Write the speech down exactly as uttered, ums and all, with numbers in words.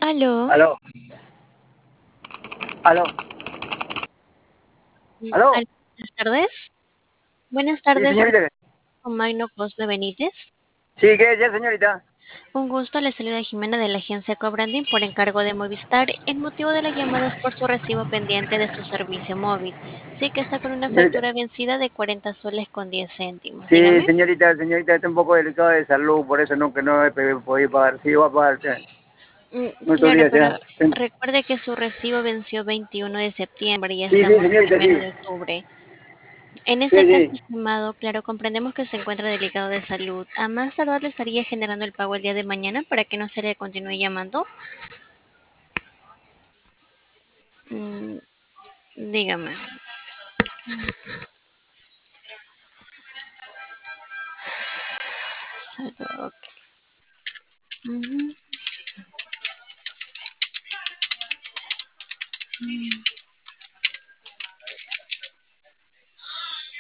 Aló. Aló, aló, Mm, aló. aló, buenas tardes. Buenas Sí, tardes, señorita. con Magno Cosme Benítez. Sí, ¿qué decía, señorita? Un gusto, le saluda Jimena de la agencia Cobranding por encargo de Movistar. El motivo de la llamada es por su recibo pendiente de su servicio móvil. Sí que está con una Señorita. factura vencida de cuarenta soles con diez céntimos. Sí, Dígame. señorita, señorita, está un poco delicado de salud, por eso no, que no he pe- podido pagar. Sí, voy a pagar, sí. Mm, No estos claro, días, pero ya. Sí, recuerde que su recibo venció veintiuno de septiembre y ya sí, estamos en señorita, sí. primero de octubre. En ese Sí, caso, sí. estimado, claro, comprendemos que se encuentra delicado de salud. A más tardar le estaría generando el pago el día de mañana para que no se le continúe llamando. Mm, dígame. Salud, ok. Ujú.